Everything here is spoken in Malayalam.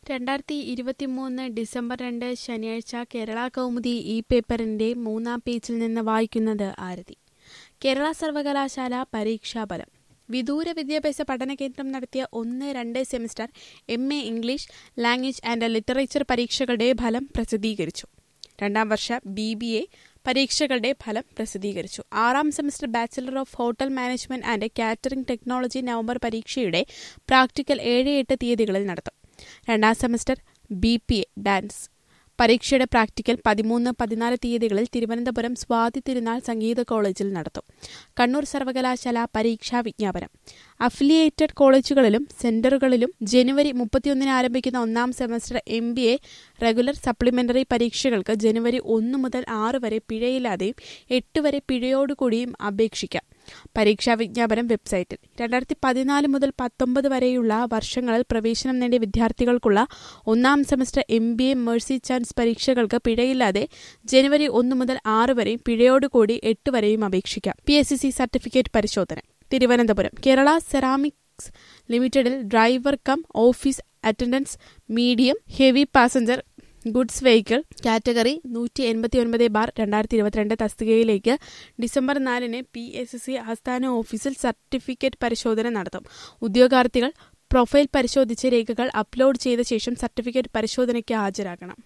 2023 ഡിസംബർ 2 ശനിയാഴ്ച കേരള കൗമുദി ഈ പേപ്പറിന്റെ 3-ാം പേജിൽ നിന്ന് വായിക്കുന്നത് ആരതി. കേരള സർവകലാശാല പരീക്ഷാഫലം. വിദൂര വിദ്യാഭ്യാസ പഠന കേന്ദ്രം നടത്തിയ 1-2 semester MA English language and literature പരീക്ഷകളുടെ ഫലം പ്രസിദ്ധീകരിച്ചു. 2ാം വർഷ BBA പരീക്ഷകളുടെ ഫലം പ്രസിദ്ധീകരിച്ചു. 6ാം semester bachelor of hotel management and catering technology November പരീക്ഷയുടെ പ്രാക്ടിക്കൽ 7-8 തീയതികളിൽ നടത്തും. 2ാം സെമസ്റ്റർ BPA ഡാൻസ് പരീക്ഷയുടെ പ്രാക്ടിക്കൽ 13-14 തീയതികളിൽ തിരുവനന്തപുരം സ്വാതി തിരുനാൾ സംഗീത കോളേജിൽ നടത്തും. കണ്ണൂർ സർവകലാശാല പരീക്ഷാ വിജ്ഞാപനം. അഫിലിയേറ്റഡ് കോളേജുകളിലും സെന്ററുകളിലും ജനുവരി 31 ആരംഭിക്കുന്ന 1ാം സെമസ്റ്റർ MBA റെഗുലർ സപ്ലിമെന്ററി പരീക്ഷകൾക്ക് ജനുവരി 1 മുതൽ 6 വരെ പിഴയില്ലാതെയും 8 വരെ പിഴയോടുകൂടിയും അപേക്ഷിക്കാം. പരീക്ഷാ വിജ്ഞാപനം വെബ്സൈറ്റിൽ. 2014 മുതൽ 19 വരെയുള്ള വർഷങ്ങളിൽ പ്രവേശനം നേടിയ വിദ്യാർത്ഥികൾക്കുള്ള 1ാം സെമസ്റ്റർ MBA മേഴ്സി ചാൻസ് പരീക്ഷകൾക്ക് പിഴയില്ലാതെ ജനുവരി 1 മുതൽ 6 വരെയും പിഴയോടുകൂടി 8 വരെയും അപേക്ഷിക്കാം. PSCC സർട്ടിഫിക്കറ്റ് പരിശോധന. തിരുവനന്തപുരം കേരള സെറാമിക്സ് ലിമിറ്റഡിൽ driver cum office attendance medium heavy passenger goods vehicle category 189/2022 തസ്തികയിലേക്ക് ഡിസംബർ 4 PSCC ആസ്ഥാന ഓഫീസിൽ സർട്ടിഫിക്കറ്റ് പരിശോധന നടത്തും. ഉദ്യോഗാർത്ഥികൾ പ്രൊഫൈൽ പരിശോധിച്ച് രേഖകൾ അപ്ലോഡ് ചെയ്ത ശേഷം സർട്ടിഫിക്കറ്റ് പരിശോധനയ്ക്ക് ഹാജരാകണം.